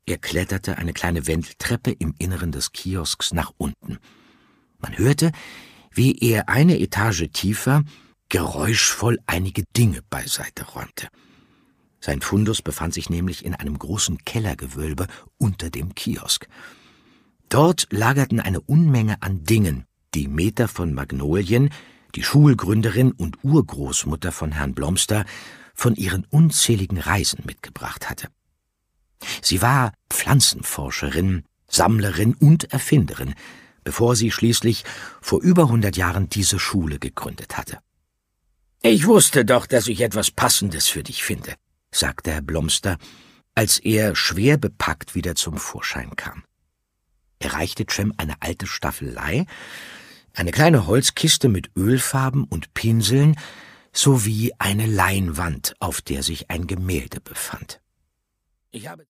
Er kletterte eine kleine Wendeltreppe im Inneren des Kiosks nach unten. Man hörte, wie er eine Etage tiefer geräuschvoll einige Dinge beiseite räumte. Sein Fundus befand sich nämlich in einem großen Kellergewölbe unter dem Kiosk. Dort lagerten eine Unmenge an Dingen, die Meta von Magnolien, die Schulgründerin und Urgroßmutter von Herrn Blomster, von ihren unzähligen Reisen mitgebracht hatte. Sie war Pflanzenforscherin, Sammlerin und Erfinderin, bevor sie schließlich vor über 100 Jahren diese Schule gegründet hatte. »Ich wusste doch, dass ich etwas Passendes für dich finde«, sagte Herr Blomster, als er schwer bepackt wieder zum Vorschein kam. Er reichte Cem eine alte Staffelei, eine kleine Holzkiste mit Ölfarben und Pinseln sowie eine Leinwand, auf der sich ein Gemälde befand. »Ich habe